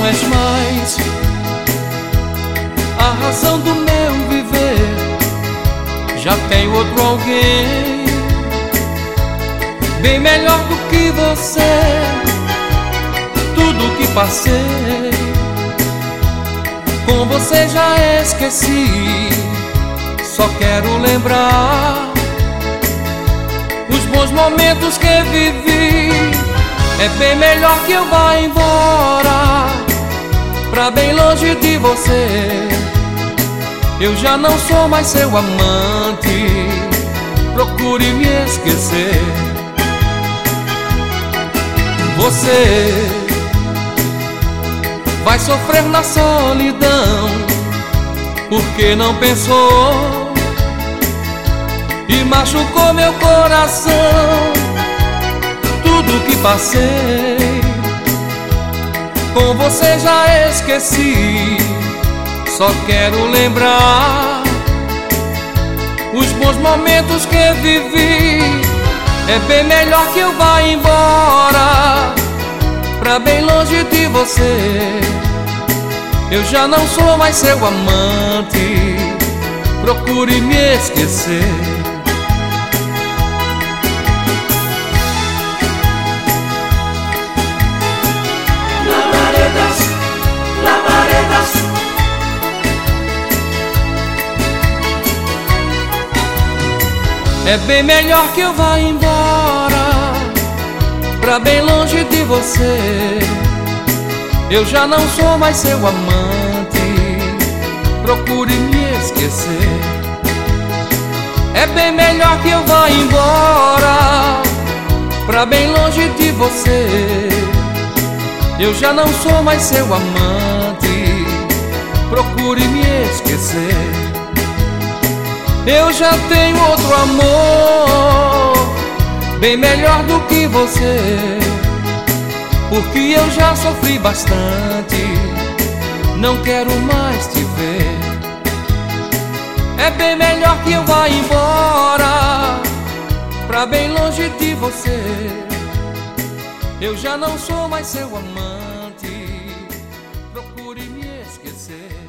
não és mais a razão do meu viver. Já tem outro alguém bem melhor do que você. Tudo que passei com você já esqueci. Só quero lembrar os bons momentos que vivi. É bem melhor que eu vá embora pra bem longe de você. Eu já não sou mais seu amante, procure me esquecer. Você vai sofrer na solidão, porque não pensou e machucou meu coração. Tudo que passei com você já esqueci. Só quero lembrar os bons momentos que vivi. É bem melhor que eu vá embora pra bem longe de você. Eu já não sou mais seu amante, procure me esquecer. Labaredas, labaredas. É bem melhor que eu vá embora pra bem longe de você. Eu já não sou mais seu amante, procure me esquecer. É bem melhor que eu vá embora pra bem longe de você. Eu já não sou mais seu amante, procure me esquecer. Eu já tenho outro amor bem melhor do que você, porque eu já sofri bastante, não quero mais te ver. É bem melhor que eu vá embora pra bem longe de você. Eu já não sou mais seu amante, procure me esquecer.